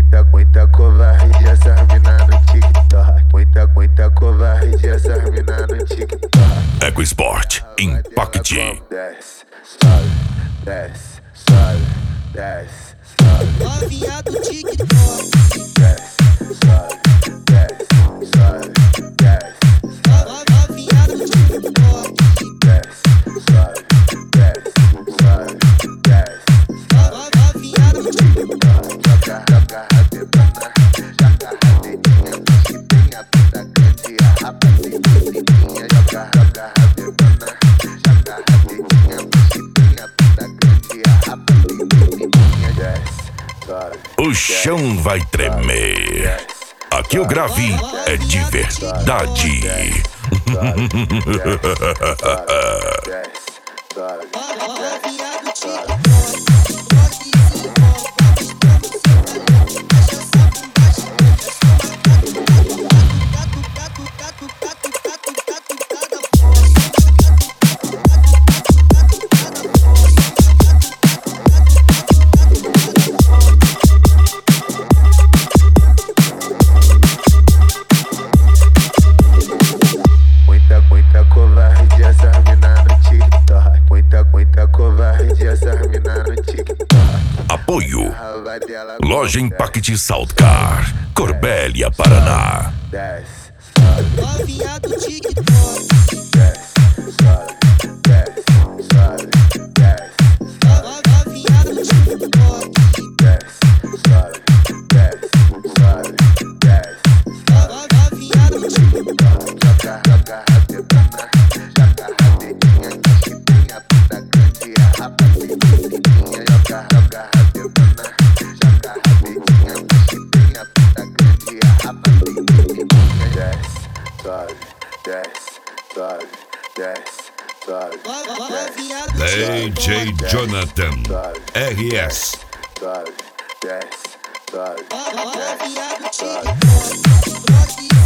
muita covarde essas mina no TikTok. Muita covarde essas mina no TikTok. Eco Sport Impact. Desce, sobe, desce, sobe, desce, sobe. Novinha do TikTok. Desce, sobe, desce, sobe, desce, sobe. Novinha do TikTok. Desce, sobe, desce, sobe, desce, sobe. Novinha do TikTok. Joga rabetona, joga rabeirinha, que tem a bunda grande e a raba bem pequenininha. Joga rabetona, joga rabeirinha, que tem a bunda grande e a raba bem pequenininha. Desce, sobe. O chão vai tremer. Aqui o grave é de verdade. Desce, sobe. Novinha do TikTok. Muita covarde essas mina no TikTok. Muita covarde essas mina no TikTok. Apoio Raba dela Loja Impact Saltcar, Corbélia, Paraná. desce, sobe, Novinha do TikTok. desce, sobe, desce, sobe, desce, sobe, Novinha do TikTok. desce, sobe, desce, sobe, desce, sobe. Novinha do TikTok. Joga rabetona, joga rabeirinha, que tem a bunda grande e a raba bem pequenininha. Joga rabetona, joga rabeirinha, que tem a bunda grande e a raba bem pequenininha. Desce, sobe, desce, sobe, desce, sobe, Novinha do DJ Jonathan RS. sobe, desce, sobe, Novinha do TikTok.